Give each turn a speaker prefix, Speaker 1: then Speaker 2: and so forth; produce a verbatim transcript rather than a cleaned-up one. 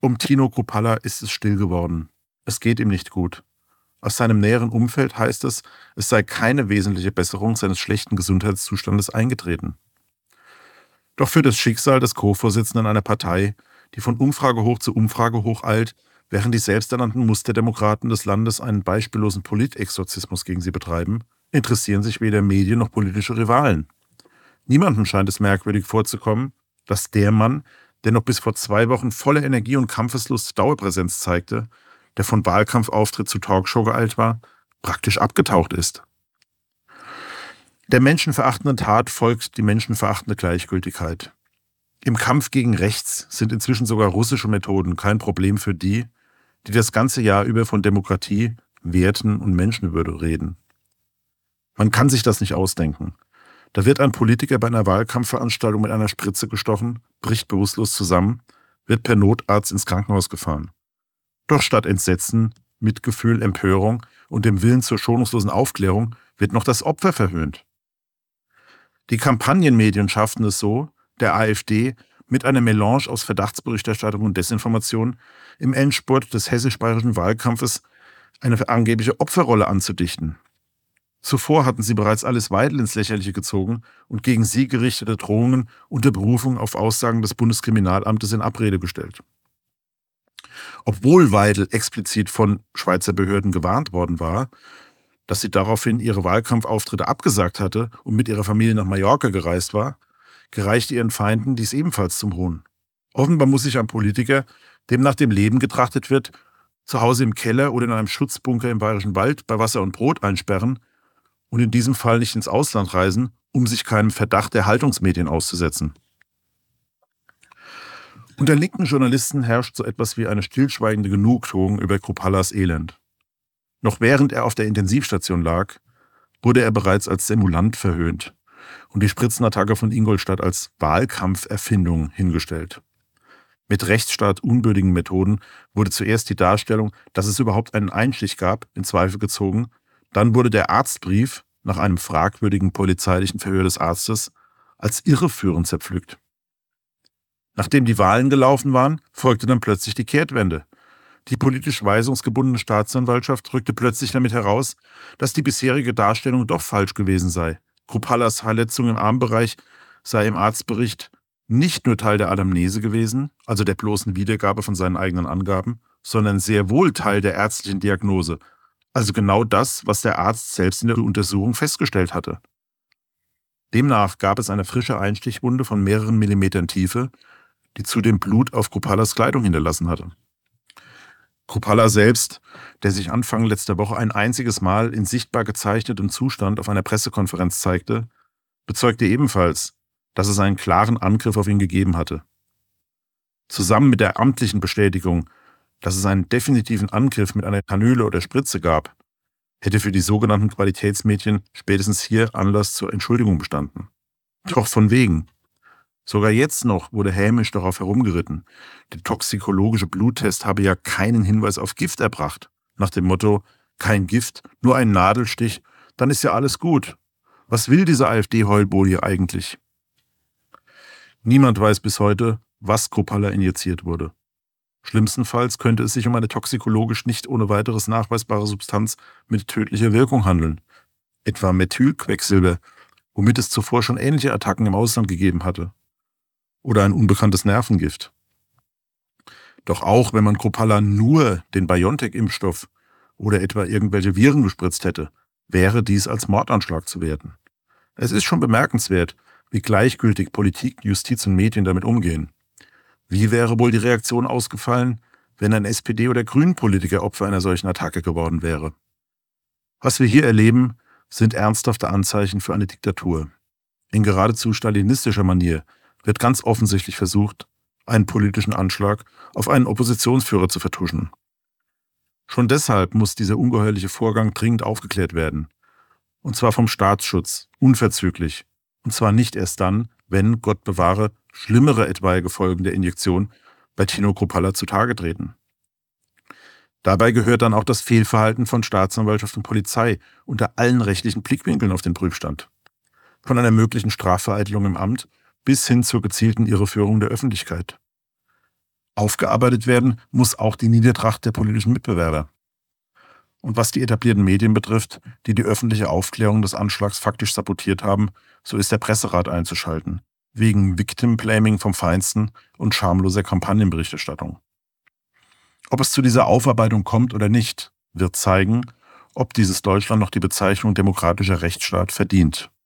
Speaker 1: Um Tino Kruppalla ist es still geworden. Es geht ihm nicht gut. Aus seinem näheren Umfeld heißt es, es sei keine wesentliche Besserung seines schlechten Gesundheitszustandes eingetreten. Doch für das Schicksal des Co-Vorsitzenden einer Partei, die von Umfrage hoch zu Umfrage hoch eilt, während die selbsternannten Musterdemokraten des Landes einen beispiellosen Politexorzismus gegen sie betreiben, interessieren sich weder Medien noch politische Rivalen. Niemandem scheint es merkwürdig vorzukommen, dass der Mann, der noch bis vor zwei Wochen voller Energie und Kampfeslust Dauerpräsenz zeigte, der von Wahlkampfauftritt zu Talkshow geeilt war, praktisch abgetaucht ist. Der menschenverachtenden Tat folgt die menschenverachtende Gleichgültigkeit. Im Kampf gegen rechts sind inzwischen sogar russische Methoden kein Problem für die, die das ganze Jahr über von Demokratie, Werten und Menschenwürde reden. Man kann sich das nicht ausdenken. Da wird ein Politiker bei einer Wahlkampfveranstaltung mit einer Spritze gestochen, bricht bewusstlos zusammen, wird per Notarzt ins Krankenhaus gefahren. Doch statt Entsetzen, Mitgefühl, Empörung und dem Willen zur schonungslosen Aufklärung wird noch das Opfer verhöhnt. Die Kampagnenmedien schafften es so, der AfD mit einer Melange aus Verdachtsberichterstattung und Desinformation im Endspurt des hessisch-bayerischen Wahlkampfes eine angebliche Opferrolle anzudichten. Zuvor hatten sie bereits Alice Weidel ins Lächerliche gezogen und gegen sie gerichtete Drohungen unter Berufung auf Aussagen des Bundeskriminalamtes in Abrede gestellt. Obwohl Weidel explizit von Schweizer Behörden gewarnt worden war, dass sie daraufhin ihre Wahlkampfauftritte abgesagt hatte und mit ihrer Familie nach Mallorca gereist war, gereichte ihren Feinden dies ebenfalls zum Hohn. Offenbar muss sich ein Politiker, dem nach dem Leben getrachtet wird, zu Hause im Keller oder in einem Schutzbunker im Bayerischen Wald bei Wasser und Brot einsperren und in diesem Fall nicht ins Ausland reisen, um sich keinem Verdacht der Haltungsmedien auszusetzen. Unter linken Journalisten herrscht so etwas wie eine stillschweigende Genugtuung über Kruppallas Elend. Noch während er auf der Intensivstation lag, wurde er bereits als Simulant verhöhnt und die Spritzenattacke von Ingolstadt als Wahlkampferfindung hingestellt. Mit rechtsstaatunwürdigen Methoden wurde zuerst die Darstellung, dass es überhaupt einen Einstich gab, in Zweifel gezogen. Dann wurde der Arztbrief nach einem fragwürdigen polizeilichen Verhör des Arztes als irreführend zerpflückt. Nachdem die Wahlen gelaufen waren, folgte dann plötzlich die Kehrtwende. Die politisch weisungsgebundene Staatsanwaltschaft rückte plötzlich damit heraus, dass die bisherige Darstellung doch falsch gewesen sei. Kruppallas Verletzung im Armbereich sei im Arztbericht nicht nur Teil der Anamnese gewesen, also der bloßen Wiedergabe von seinen eigenen Angaben, sondern sehr wohl Teil der ärztlichen Diagnose, also genau das, was der Arzt selbst in der Untersuchung festgestellt hatte. Demnach gab es eine frische Einstichwunde von mehreren Millimetern Tiefe, die zudem Blut auf Kruppallas Kleidung hinterlassen hatte. Kruppalla selbst, der sich Anfang letzter Woche ein einziges Mal in sichtbar gezeichnetem Zustand auf einer Pressekonferenz zeigte, bezeugte ebenfalls, dass es einen klaren Angriff auf ihn gegeben hatte. Zusammen mit der amtlichen Bestätigung, dass es einen definitiven Angriff mit einer Kanüle oder Spritze gab, hätte für die sogenannten Qualitätsmedien spätestens hier Anlass zur Entschuldigung bestanden. Doch von wegen. Sogar jetzt noch wurde hämisch darauf herumgeritten. Der toxikologische Bluttest habe ja keinen Hinweis auf Gift erbracht. Nach dem Motto, kein Gift, nur ein Nadelstich, dann ist ja alles gut. Was will diese AfD-Heulbolie eigentlich? Niemand weiß bis heute, was Kruppalla injiziert wurde. Schlimmstenfalls könnte es sich um eine toxikologisch nicht ohne weiteres nachweisbare Substanz mit tödlicher Wirkung handeln. Etwa Methylquecksilber, womit es zuvor schon ähnliche Attacken im Ausland gegeben hatte. Oder ein unbekanntes Nervengift. Doch auch wenn man Kruppalla nur den BioNTech-Impfstoff oder etwa irgendwelche Viren gespritzt hätte, wäre dies als Mordanschlag zu werten. Es ist schon bemerkenswert, wie gleichgültig Politik, Justiz und Medien damit umgehen. Wie wäre wohl die Reaktion ausgefallen, wenn ein S P D- oder Grünen-Politiker Opfer einer solchen Attacke geworden wäre? Was wir hier erleben, sind ernsthafte Anzeichen für eine Diktatur. In geradezu stalinistischer Manier wird ganz offensichtlich versucht, einen politischen Anschlag auf einen Oppositionsführer zu vertuschen. Schon deshalb muss dieser ungeheuerliche Vorgang dringend aufgeklärt werden. Und zwar vom Staatsschutz, unverzüglich. Und zwar nicht erst dann, wenn, Gott bewahre, schlimmere etwaige Folgen der Injektion bei Tino Kruppalla zutage treten. Dabei gehört dann auch das Fehlverhalten von Staatsanwaltschaft und Polizei unter allen rechtlichen Blickwinkeln auf den Prüfstand. Von einer möglichen Strafvereitelung im Amt bis hin zur gezielten Irreführung der Öffentlichkeit. Aufgearbeitet werden muss auch die Niedertracht der politischen Mitbewerber. Und was die etablierten Medien betrifft, die die öffentliche Aufklärung des Anschlags faktisch sabotiert haben, so ist der Presserat einzuschalten, wegen Victim-Blaming vom Feinsten und schamloser Kampagnenberichterstattung. Ob es zu dieser Aufarbeitung kommt oder nicht, wird zeigen, ob dieses Deutschland noch die Bezeichnung demokratischer Rechtsstaat verdient.